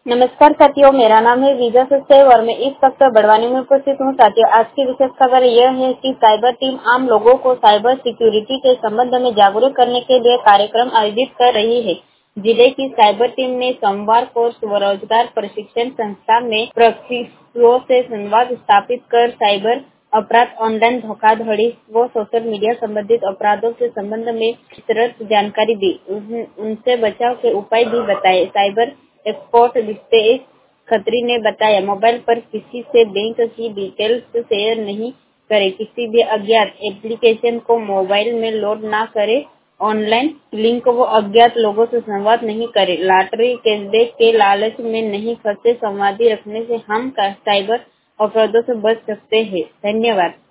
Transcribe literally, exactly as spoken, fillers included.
नमस्कार साथियों, मेरा नाम है विजय सचदेव और मैं इस वक्त बड़वानी में उपस्थित हूँ। साथियों, आज की विशेष खबर यह है कि साइबर टीम आम लोगों को साइबर सिक्योरिटी के संबंध में जागरूक करने के लिए कार्यक्रम आयोजित कर रही है। जिले की साइबर टीम ने सोमवार को स्वरोजगार प्रशिक्षण संस्था में प्रशिक्षुओं से संवाद स्थापित कर साइबर अपराध, ऑनलाइन धोखाधड़ी व सोशल मीडिया संबंधित अपराधों के संबंध में विस्तृत जानकारी दी। उन, उनसे बचाव के उपाय भी बताए। साइबर एक्सपर्ट रितेश खत्री ने बताया, मोबाइल पर किसी से बैंक की डिटेल्स शेयर नहीं करें, किसी भी अज्ञात एप्लीकेशन को मोबाइल में लोड ना करें, ऑनलाइन लिंक व अज्ञात लोगों से संवाद नहीं करें, लॉटरी कैशबैक के लालच में नहीं फंसे। संवादी रखने से हम साइबर अपराधों से बच सकते हैं। धन्यवाद।